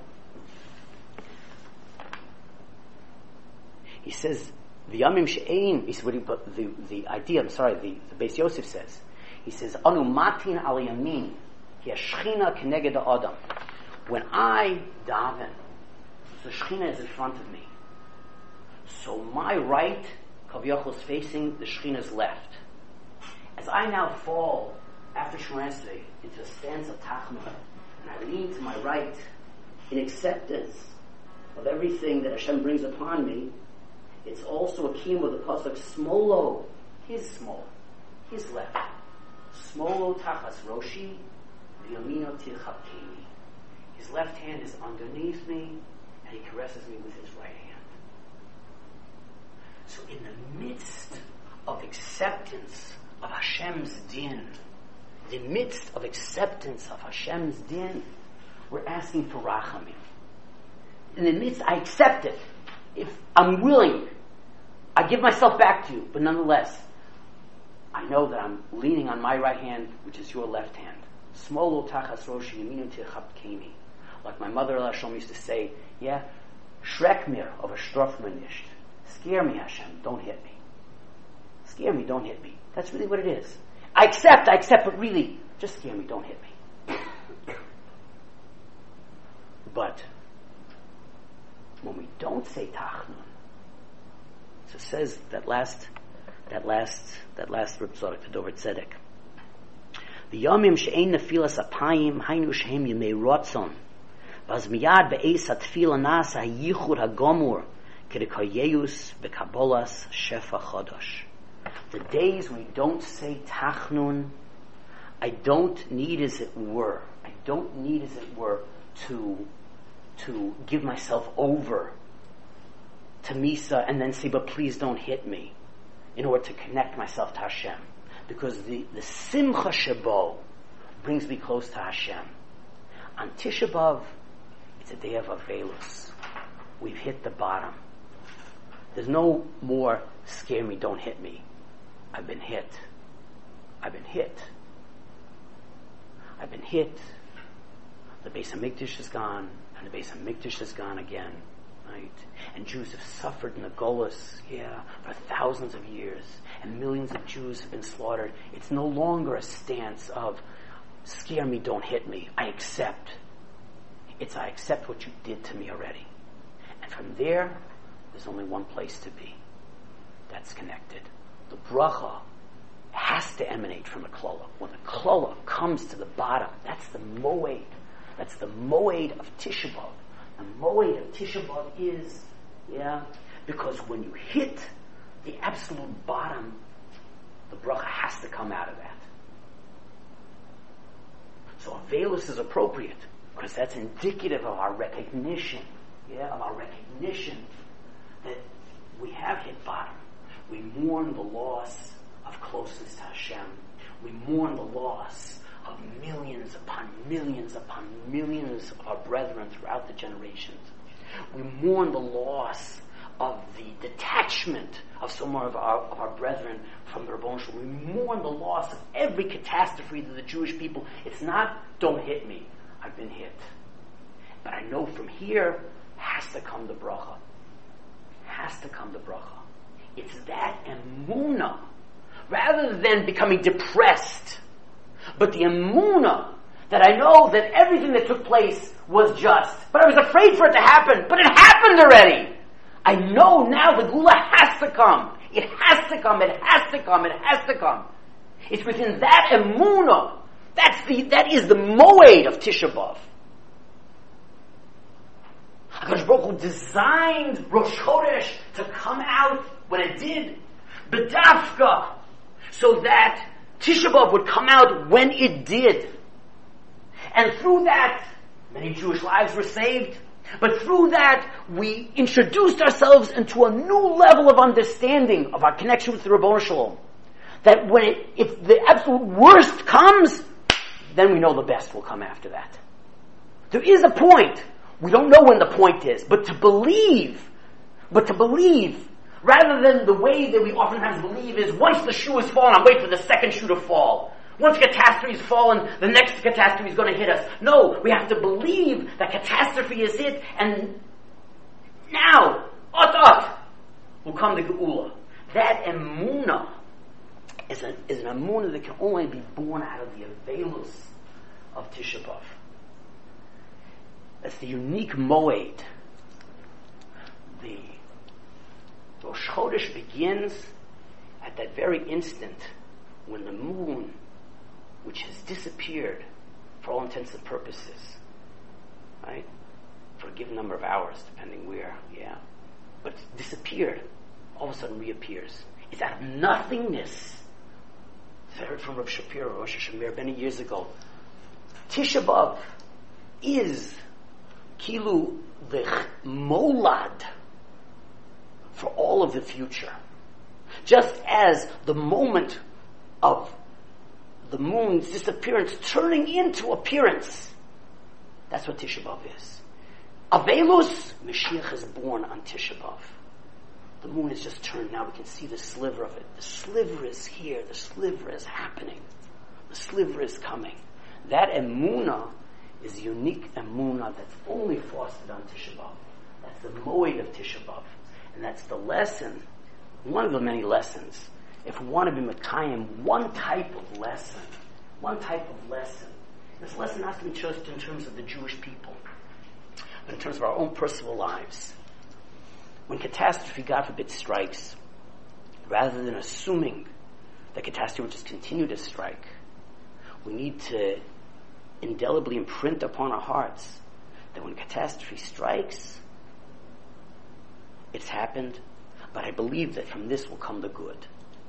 he says, the Yamim She'ein, the idea, the Beis Yosef says, he says, Anu matin al yamin, ki hashchina keneged ha'adam. When I daven, the Shechina is in front of me. So my right, Kaviyachol, is facing the Shechina's left. As I now fall, after Shemona Esrei, into a stance of Tachma, and I lean to my right, in acceptance of everything that Hashem brings upon me, it's also a kiyum of the pasuk Smolo, his small, his left. Smolo tachas roshi, v'yamino tirchapkeni. His left hand is underneath me, and he caresses me with his right hand. So in the midst of acceptance of Hashem's din, the midst of acceptance of Hashem's din, we're asking for rachamim. In the midst, I accept it. If I'm willing, I give myself back to you, but nonetheless, I know that I'm leaning on my right hand, which is your left hand. Smolo tachas roshi yaminu tirchapkeni. Like my mother Hashem used to say, Shrek mir of a strof mir nicht. Scare me, Hashem, don't hit me. Scare me, don't hit me. That's really what it is. I accept, but really, just scare me, don't hit me. But when we don't say Tachnun, so it says that last Reb Tzadok, the Dover Tzedek. The Yomim she'ein nefilas apayim hainu shehem yemei rotzon. Vaz miyad be'eis hatfila nasa hayichud hagomur kedekayeyus bekabolas shefa chodosh. The days we don't say Tachnun, I don't need, as it were, to give myself over to Misa and then say, but please don't hit me, in order to connect myself to Hashem. Because the Simcha Shebo brings me close to Hashem. On Tisha B'Av, it's a day of Avelus. We've hit the bottom. There's no more scare me, don't hit me. I've been hit. The Beis HaMikdash is gone, and the Beis HaMikdash is gone again, right? And Jews have suffered in the Golus, for thousands of years, and millions of Jews have been slaughtered. It's no longer a stance of, scare me, don't hit me. I accept. It's, I accept what you did to me already. And from there, there's only one place to be. That's connected. The bracha has to emanate from the klola. When the klola comes to the bottom, that's the moed. That's the moed of Tisha B'Av. The moed of Tisha B'Av is, because when you hit the absolute bottom, the bracha has to come out of that. So Avelus is appropriate, because that's indicative of our recognition, that we have hit bottom. We mourn the loss of closeness to Hashem. We mourn the loss of millions upon millions upon millions of our brethren throughout the generations. We mourn the loss of the detachment of some of our brethren from the Rabbon Shalom. We mourn the loss of every catastrophe to the Jewish people. It's not, don't hit me, I've been hit. But I know from here has to come the bracha. It's that emunah, rather than becoming depressed, but the emunah that I know that everything that took place was just, but I was afraid for it to happen, but it happened already. I know now the Gula has to come. It has to come. It's within that emunah. That is the moed of Tisha B'Av. HaKadosh Baruch Hu designed Rosh Chodesh to come out when it did, B'dafka, so that Tisha B'Av would come out when it did. And through that, many Jewish lives were saved. But through that, we introduced ourselves into a new level of understanding of our connection with the Ribbono Shel Olam. That if the absolute worst comes, then we know the best will come after that. There is a point. We don't know when the point is. But to believe, rather than the way that we oftentimes believe is, once the shoe has fallen, I'm waiting for the second shoe to fall. Once catastrophe has fallen, the next catastrophe is going to hit us. No, we have to believe that catastrophe is hit, and now, will come the Geula. That emunah is an emunah that can only be born out of the avelus of Tisha B'Av. That's the unique moed. The Rosh Chodesh begins at that very instant when the moon, which has disappeared for all intents and purposes, right? For a given number of hours, depending where, but it's disappeared, all of a sudden reappears. It's out of nothingness. I heard from Rav Shapiro, Rosh Hashanah, many years ago. Tisha B'Av is kilu the molad for all of the future. Just as the moment of the moon's disappearance turning into appearance, that's what Tisha B'Av is. Avelus, Mashiach is born on Tisha B'Av. The moon has just turned, now we can see the sliver of it. The sliver is here, the sliver is happening, the sliver is coming. That emunah is a unique emunah that's only fostered on Tisha B'Av. That's the moed of Tisha B'Av. And that's the lesson, one of the many lessons. If we want to be Mekayim, one type of lesson, this lesson has to be just in terms of the Jewish people, but in terms of our own personal lives. When catastrophe, God forbid, strikes, rather than assuming that catastrophe will just continue to strike, we need to indelibly imprint upon our hearts that when catastrophe strikes, it's happened, but I believe that from this will come the good.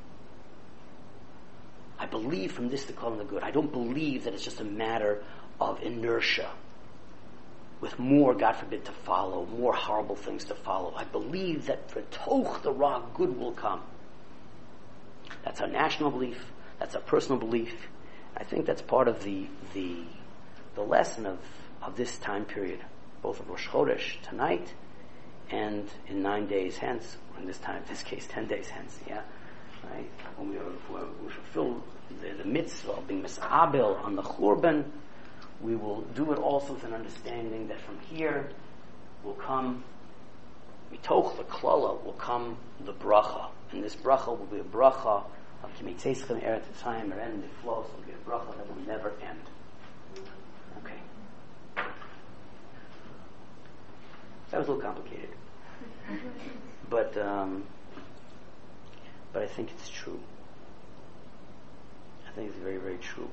I believe from this to come the good. I don't believe that it's just a matter of inertia with more, God forbid, to follow, more horrible things to follow. I believe that for toch the ra, good will come. That's our national belief. That's our personal belief. I think that's part of the lesson of this time period, both of Rosh Chodesh tonight and in 9 days hence, or in this case 10 days hence, right? When we fulfill the mitzvah of being mis'abel on the Churban, we will do it also with an understanding that from here will come, mitoch the klala, will come the bracha. And this bracha will be a bracha of kimitzeschem eret time, or end the flow, so it will be a bracha that will never end. Okay. That was a little complicated. But I think it's true. I think it's very, very true.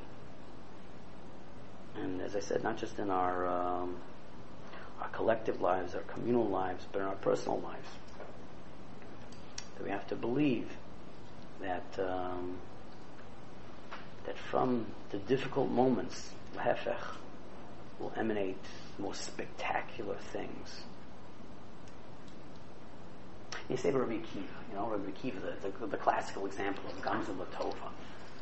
And as I said, not just in our collective lives, our communal lives, but in our personal lives, that we have to believe that that from the difficult moments, lahefech, will emanate the most spectacular things. You say Rabbi Akiva, Rabbi Akiva, the classical example of Gamza Latova.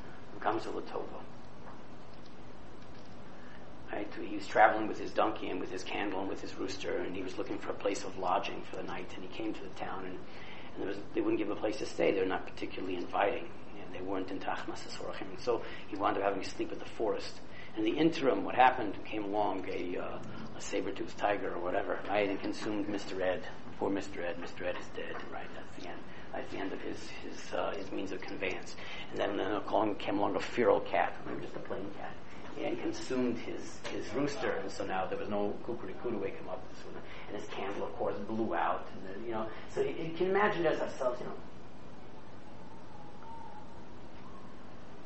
Right? He was traveling with his donkey and with his candle and with his rooster, and he was looking for a place of lodging for the night, and he came to the town, and they wouldn't give him a place to stay. They're not particularly inviting. They weren't in Tachmas Esorachim, and so he wound up having to sleep at the forest. In the interim, what happened, came along a saber-toothed tiger or whatever, right, and consumed Mr. Ed. Poor Mr. Ed. Mr. Ed is dead, right? That's the end. That's the end of his means of conveyance. And then came along a feral cat, maybe just a plain cat, and consumed his rooster. And so now there was no kukuriku to wake him up. And his candle, of course, blew out. And then, so you can imagine as ourselves,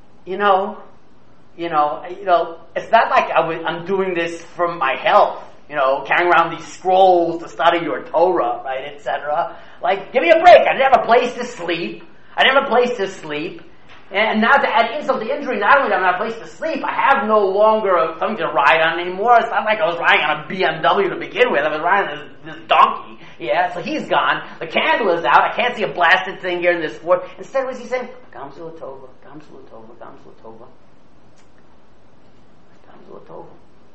it's not like I'm doing this for my health. carrying around these scrolls to study your Torah, right, etc. Like, give me a break. I didn't have a place to sleep. And now to add insult to injury, not only do I not have a place to sleep, I have no longer something to ride on anymore. It's not like I was riding on a BMW to begin with. I was riding on this donkey. Yeah, so he's gone. The candle is out. I can't see a blasted thing here in this floor. Instead, what is he saying? Gamzu Latova, Gamzu Latova, Gamzu Latova. Gamzu Latova.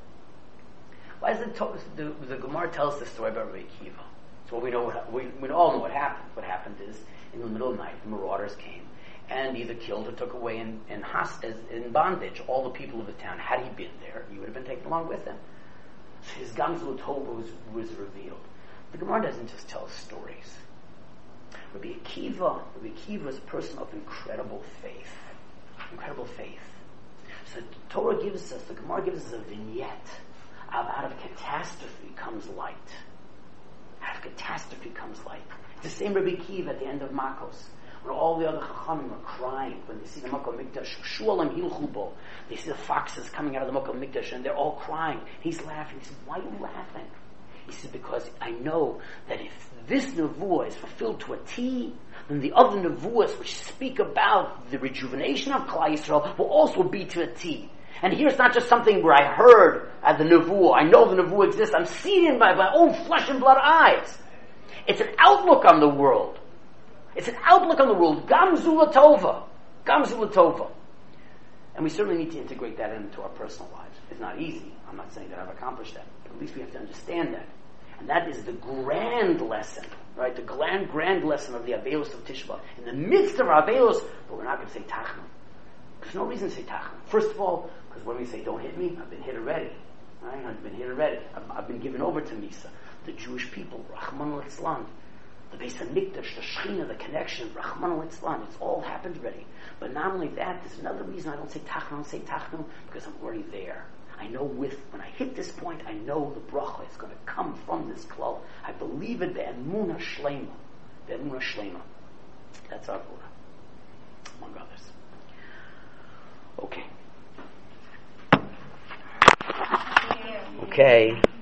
Why is the Gemara tells the story about Rabbi Akiva? So we know we all know what happened. What happened is, in the middle of the night, the marauders came and either killed or took away in bondage all the people of the town. Had he been there, he would have been taken along with him. So his Gamzu Latova was revealed. The Gemara doesn't just tell stories. Rabbi Akiva is a person of incredible faith. Incredible faith. So the Torah gives us, the Gemara gives us a vignette of out of catastrophe comes light. Out of catastrophe comes light. It's the same Rabbi Akiva at the end of Makos, when all the other Chachamim are crying, when they see the Makom Mikdash, Shualam Hilchubo, they see the foxes coming out of the Makom Mikdash, and they're all crying. He's laughing. He says, why are you laughing? He says, because I know that if this nevuah is fulfilled to a T, then the other nevuahs which speak about the rejuvenation of Klal Yisrael will also be to a T. And here it's not just something where I heard at the nevuah. I know the nevuah exists. I'm seeing it by my own flesh and blood eyes. It's an outlook on the world. It's an outlook on the world. Gamzu Latova. Gamzu Latova. And we certainly need to integrate that into our personal lives. It's not easy. I'm not saying that I've accomplished that. But at least we have to understand that. And that is the grand lesson, right? The grand lesson of the Avelos of Tisha B'Av. In the midst of our Avelos, but we're not going to say Tachnun. There's no reason to say Tachnun. First of all, because when we say don't hit me, I've been hit already. Right? I've been hit already. I've been given over to Misa. The Jewish people, Rahman al-Islam, the Beis HaMikdash, the Shechina, the connection, Rahman al-Islam, it's all happened already. But not only that, there's another reason I don't say Tachnun, because I'm already there. I know when I hit this point, I know the bracha is going to come from this klal. I believe it, the emunah shlema. The emunah shlema. That's our Torah, among others. Okay. Okay.